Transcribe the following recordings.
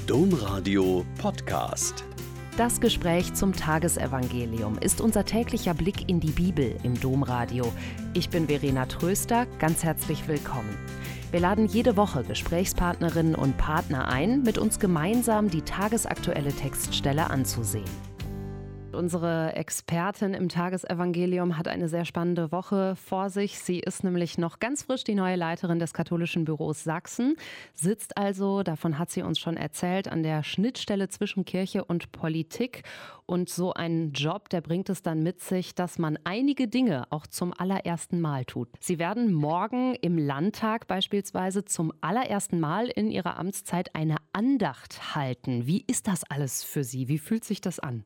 Domradio Podcast. Das Gespräch zum Tagesevangelium ist unser täglicher Blick in die Bibel im Domradio. Ich bin Verena Tröster, ganz herzlich willkommen. Wir laden jede Woche Gesprächspartnerinnen und Partner ein, mit uns gemeinsam die tagesaktuelle Textstelle anzusehen. Unsere Expertin im Tagesevangelium hat eine sehr spannende Woche vor sich. Sie ist nämlich noch ganz frisch die neue Leiterin des katholischen Büros Sachsen, sitzt also, davon hat sie uns schon erzählt, an der Schnittstelle zwischen Kirche und Politik. Und so ein Job, der bringt es dann mit sich, dass man einige Dinge auch zum allerersten Mal tut. Sie werden morgen im Landtag beispielsweise zum allerersten Mal in ihrer Amtszeit eine Andacht halten. Wie ist das alles für Sie? Wie fühlt sich das an?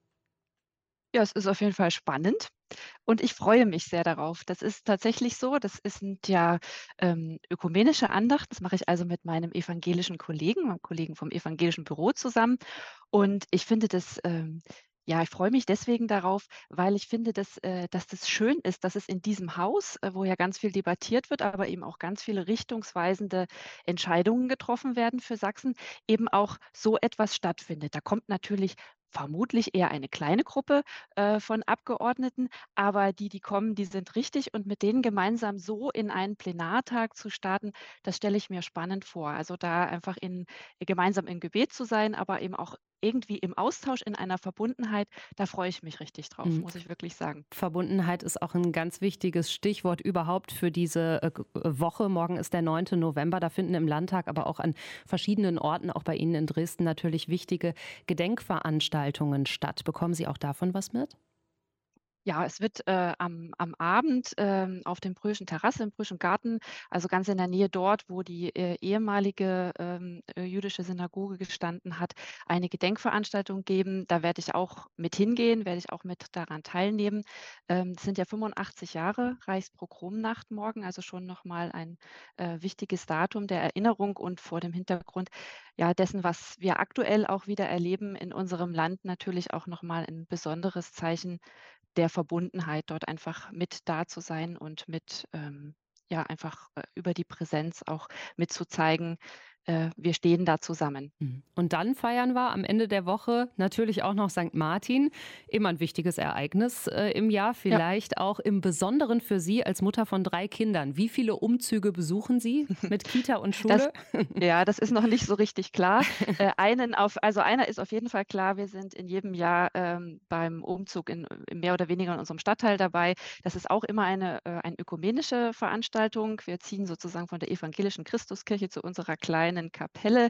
Ja, es ist auf jeden Fall spannend und ich freue mich sehr darauf. Das ist tatsächlich so, sind ja, ökumenische Andachten. Das mache ich also mit meinem meinem Kollegen vom evangelischen Büro zusammen. Und ich finde das, ja, ich freue mich deswegen darauf, weil ich finde, dass das schön ist, dass es in diesem Haus, wo ja ganz viel debattiert wird, aber eben auch ganz viele richtungsweisende Entscheidungen getroffen werden für Sachsen, eben auch so etwas stattfindet. Da kommt natürlich vermutlich eher eine kleine Gruppe, von Abgeordneten, aber die kommen, die sind richtig und mit denen gemeinsam so in einen Plenartag zu starten, das stelle ich mir spannend vor. Also, da einfach gemeinsam im Gebet zu sein, aber eben auch irgendwie im Austausch, in einer Verbundenheit, da freue ich mich richtig drauf, Mhm. muss ich wirklich sagen. Verbundenheit ist auch ein ganz wichtiges Stichwort überhaupt für diese Woche. Morgen ist der 9. November. Da finden im Landtag, aber auch an verschiedenen Orten, auch bei Ihnen in Dresden, natürlich wichtige Gedenkveranstaltungen statt. Bekommen Sie auch davon was mit? Ja, es wird, am Abend, auf dem Pröschen Terrasse, im Pröschen Garten, also ganz in der Nähe dort, wo die, ehemalige, jüdische Synagoge gestanden hat, eine Gedenkveranstaltung geben. Da werde ich auch mit hingehen, werde ich auch mit daran teilnehmen. Es sind ja 85 Jahre Reichspogromnacht morgen, also schon noch mal ein, wichtiges Datum der Erinnerung und vor dem Hintergrund, ja, dessen, was wir aktuell auch wieder erleben in unserem Land, natürlich auch noch mal 'n besonderes Zeichen der Verbundenheit, dort einfach mit da zu sein und mit, ja, einfach, über die Präsenz auch mitzuzeigen, wir stehen da zusammen. Mhm. Und dann feiern wir am Ende der Woche natürlich auch noch St. Martin. Immer ein wichtiges Ereignis im Jahr, Ja. vielleicht auch im Besonderen für Sie als Mutter von 3 Kindern. Wie viele Umzüge besuchen Sie mit Kita und Das Schule? Ja, das ist noch nicht so richtig klar. Einer ist auf jeden Fall klar, wir sind in jedem Jahr, beim Umzug mehr oder weniger in unserem Stadtteil dabei. Das ist auch immer eine ökumenische Veranstaltung. Wir ziehen sozusagen von der evangelischen Christuskirche zu unserer kleinen Kapelle.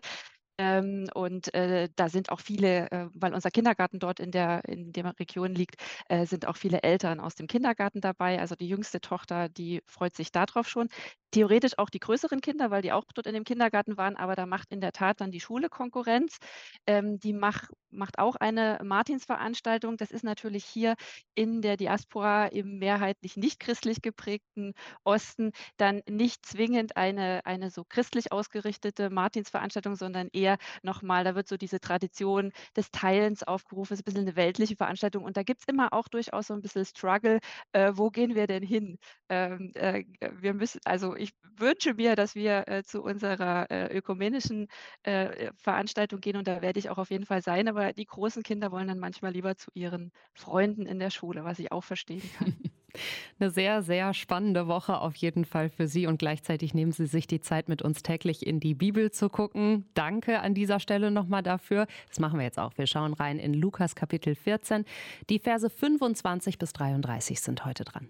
Da sind auch viele, weil unser Kindergarten dort in der Region liegt, sind auch viele Eltern aus dem Kindergarten dabei. Also, die jüngste Tochter, die freut sich dadrauf schon. Theoretisch auch die größeren Kinder, weil die auch dort in dem Kindergarten waren, aber da macht in der Tat dann die Schule Konkurrenz. Die macht auch eine Martinsveranstaltung. Das ist natürlich hier in der Diaspora im mehrheitlich nicht christlich geprägten Osten dann nicht zwingend eine so christlich ausgerichtete Martinsveranstaltung, sondern eher noch mal, da wird so diese Tradition des Teilens aufgerufen, ist 'n bisschen 'ne weltliche Veranstaltung und da gibt's immer auch durchaus so 'n bisschen Struggle, wo gehen wir denn hin? Wir müssen also, ich wünsche mir, dass wir, zu unserer, ökumenischen, Veranstaltung gehen und da werde ich auch auf jeden Fall sein, aber die großen Kinder wollen dann manchmal lieber zu ihren Freunden in der Schule, was ich auch verstehen kann. Eine sehr, sehr spannende Woche auf jeden Fall für Sie und gleichzeitig nehmen Sie sich die Zeit, mit uns täglich in die Bibel zu gucken. Danke an dieser Stelle nochmal dafür. Das machen wir jetzt auch. Wir schauen rein in Lukas Kapitel 14. Die Verse 25 bis 33 sind heute dran.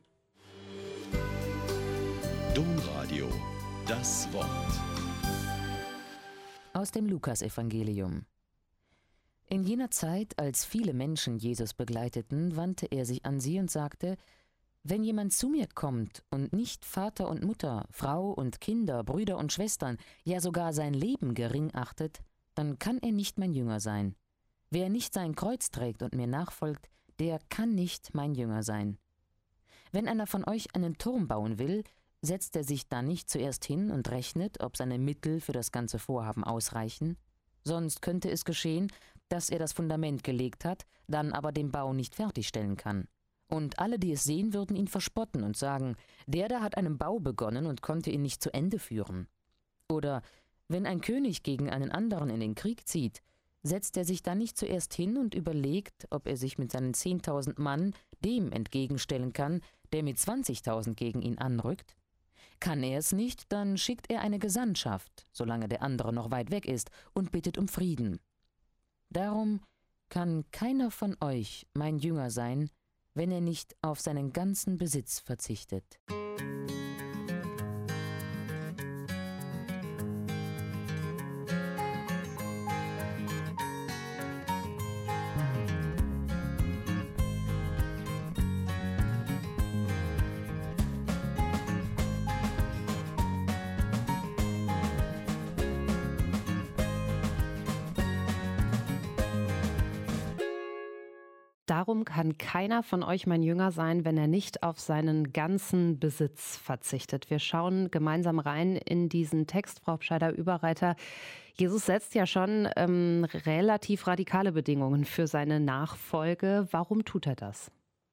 Domradio, das Wort. Aus dem Lukasevangelium. In jener Zeit, als viele Menschen Jesus begleiteten, wandte er sich an sie und sagte: Wenn jemand zu mir kommt und nicht Vater und Mutter, Frau und Kinder, Brüder und Schwestern, ja sogar sein Leben gering achtet, dann kann er nicht mein Jünger sein. Wer nicht sein Kreuz trägt und mir nachfolgt, der kann nicht mein Jünger sein. Wenn einer von euch einen Turm bauen will, setzt er sich dann nicht zuerst hin und rechnet, ob seine Mittel für das ganze Vorhaben ausreichen? Sonst könnte es geschehen, dass er das Fundament gelegt hat, dann aber den Bau nicht fertigstellen kann. Und alle, die es sehen, würden ihn verspotten und sagen: Der da hat einen Bau begonnen und konnte ihn nicht zu Ende führen. Oder Wenn ein König gegen einen anderen in den Krieg zieht, setzt er sich dann nicht zuerst hin und überlegt, ob er sich mit seinen 10.000 Mann dem entgegenstellen kann, der mit 20.000 gegen ihn anrückt? Kann er es nicht, dann schickt er eine Gesandtschaft, solange der andere noch weit weg ist, und bittet um Frieden. Darum kann keiner von euch mein Jünger sein, wenn er nicht auf seinen ganzen Besitz verzichtet. Darum kann keiner von euch mein Jünger sein, wenn er nicht auf seinen ganzen Besitz verzichtet. Wir schauen gemeinsam rein in diesen Text, Frau Pscheider-Überreiter. Jesus setzt ja schon relativ radikale Bedingungen für seine Nachfolge. Warum tut er das?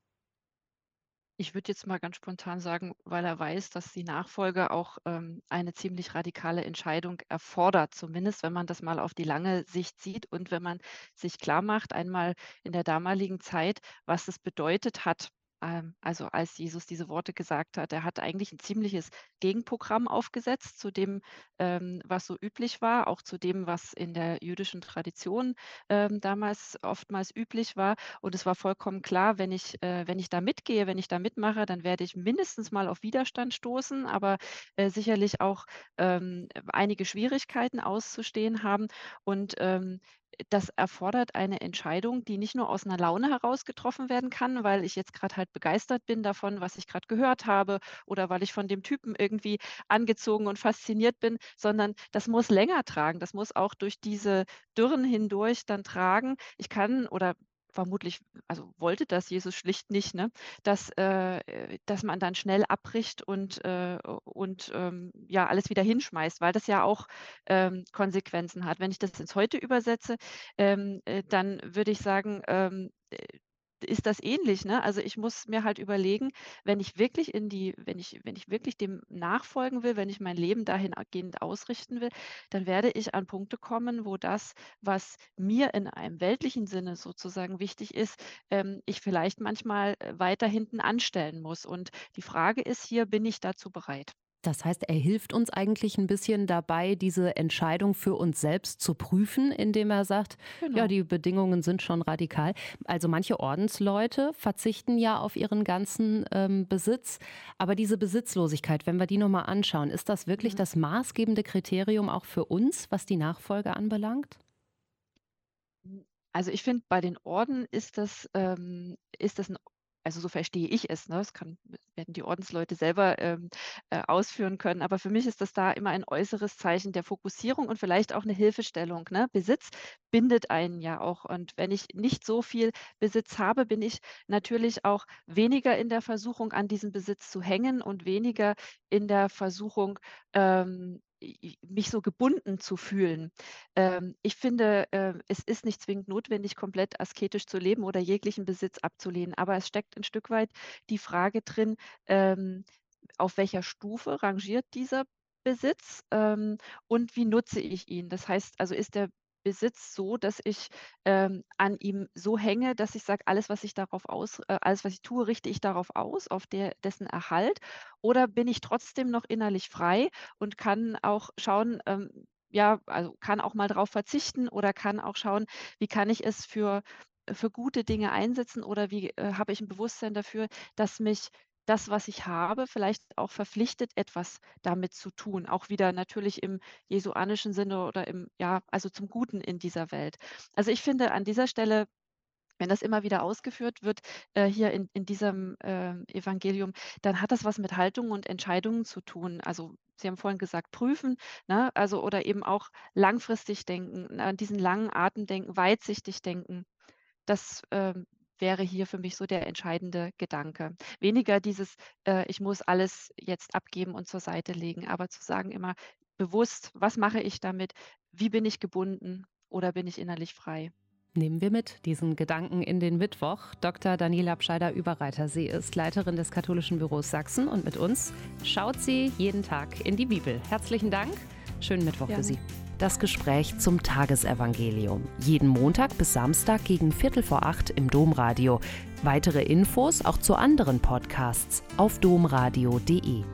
Ich würde jetzt mal ganz spontan sagen, weil er weiß, dass die Nachfolge auch eine ziemlich radikale Entscheidung erfordert, zumindest wenn man das mal auf die lange Sicht sieht und wenn man sich klar macht, einmal in der damaligen Zeit, was es bedeutet hat. Also als Jesus diese Worte gesagt hat, er hat eigentlich ein ziemliches Gegenprogramm aufgesetzt zu dem, was so üblich war, auch zu dem, was in der jüdischen Tradition damals oftmals üblich war. Und es war vollkommen klar, wenn ich da mitgehe, wenn ich da mitmache, dann werde ich mindestens mal auf Widerstand stoßen, aber sicherlich auch einige Schwierigkeiten auszustehen haben. Und das erfordert eine Entscheidung, die nicht nur aus einer Laune heraus getroffen werden kann, weil ich jetzt gerade halt begeistert bin davon, was ich gerade gehört habe oder weil ich von dem Typen irgendwie angezogen und fasziniert bin, sondern das muss länger tragen. Das muss auch durch diese Dürren hindurch dann tragen. Ich kann oder vermutlich, also wollte das Jesus schlicht nicht, ne, dass man dann schnell abbricht und ja, alles wieder hinschmeißt, weil das ja auch Konsequenzen hat. Wenn ich das ins Heute übersetze, dann würde ich sagen, ist das ähnlich, ne? Also, ich muss mir halt überlegen, wenn ich wirklich dem nachfolgen will, wenn ich mein Leben dahingehend ausrichten will, dann werde ich an Punkte kommen, wo das, was mir in einem weltlichen Sinne sozusagen wichtig ist, ich vielleicht manchmal, weiter hinten anstellen muss. Und die Frage ist hier: Bin ich dazu bereit? Das heißt, er hilft uns eigentlich ein bisschen dabei, diese Entscheidung für uns selbst zu prüfen, indem er sagt, ja, Genau. die Bedingungen sind schon radikal. Also manche Ordensleute verzichten ja auf ihren ganzen Besitz, aber diese Besitzlosigkeit, wenn wir die nochmal anschauen, ist das wirklich Mhm. das maßgebende Kriterium auch für uns, was die Nachfolge anbelangt? Also, ich finde, bei den Orden ist das 'n also, so verstehe ich es, ne? Das werden die Ordensleute selber, ausführen können. Aber für mich ist das da immer ein äußeres Zeichen der Fokussierung und vielleicht auch eine Hilfestellung, ne? Besitz bindet einen ja auch. Und wenn ich nicht so viel Besitz habe, bin ich natürlich auch weniger in der Versuchung, an diesem Besitz zu hängen und weniger in der Versuchung, mich so gebunden zu fühlen. Ich finde, es ist nicht zwingend notwendig, komplett asketisch zu leben oder jeglichen Besitz abzulehnen, aber es steckt ein Stück weit die Frage drin, ähm, auf welcher Stufe rangiert dieser Besitz, und wie nutze ich ihn? Das heißt also, ist der Besitz so, dass ich, an ihm so hänge, dass ich sage, alles, was ich tue, richte ich darauf aus, auf dessen Erhalt? Oder bin ich trotzdem noch innerlich frei und kann auch schauen, ja, also kann auch mal drauf verzichten oder kann auch schauen, wie kann ich es für gute Dinge einsetzen oder wie, habe ich ein Bewusstsein dafür, dass mich das, was ich habe, vielleicht auch verpflichtet, etwas damit zu tun, auch wieder natürlich im jesuanischen Sinne oder also zum Guten in dieser Welt. Also, ich finde an dieser Stelle, wenn das immer wieder ausgeführt wird, hier in diesem, Evangelium, dann hat das was mit Haltung und Entscheidungen zu tun. Also, Sie haben vorhin gesagt, prüfen, ne? Also oder eben auch langfristig denken, an diesen langen Atem denken, weitsichtig denken. Das, wäre hier für mich so der entscheidende Gedanke. Weniger dieses, „Ich muss alles jetzt abgeben und zur Seite legen“, aber zu sagen immer bewusst: „Was mache ich damit? Wie bin ich gebunden oder bin ich innerlich frei?“ Nehmen wir mit diesen Gedanken in den Mittwoch. Dr. Daniela Pscheider-Überreiter, sie ist Leiterin des Katholischen Büros Sachsen und mit uns schaut sie jeden Tag in die Bibel. Herzlichen Dank. Schönen Mittwoch Gerne. für Sie. Das Gespräch zum Tagesevangelium. Jeden Montag bis Samstag gegen 7:45 im Domradio. Weitere Infos auch zu anderen Podcasts auf domradio.de.